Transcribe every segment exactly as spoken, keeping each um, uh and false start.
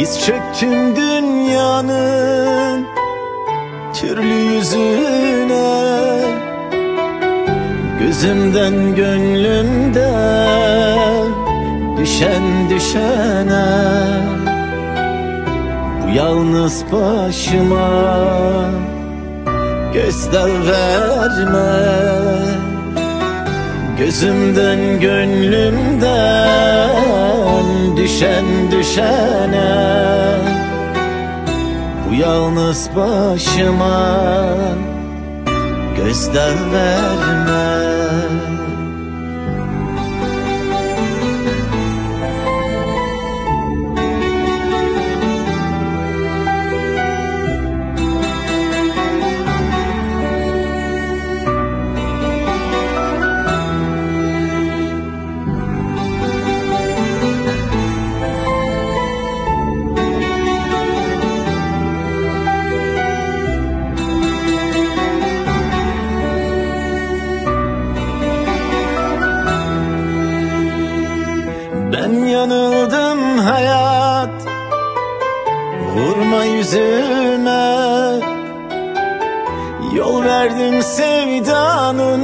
Diz çöktüm dünyanın türlü yüzüne, gözümden gönlümden düşen düşene. Bu yalnız başıma göster verme, gözümden gönlümden düşen düşene. Bu yalnız başıma göster verme. Ben yanıldım hayat, vurma yüzüme. Yol verdim sevdanın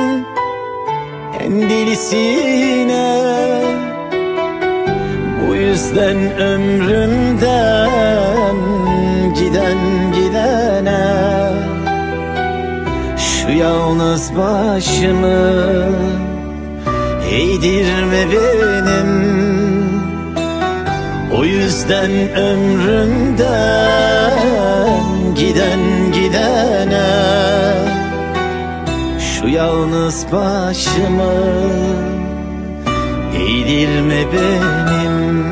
en delisine. Bu yüzden ömrümden giden gidene. Şu yalnız başımı eğdirme benim. O yüzden ömrümden giden gidene. Şu yalnız başımı eğdirme benim.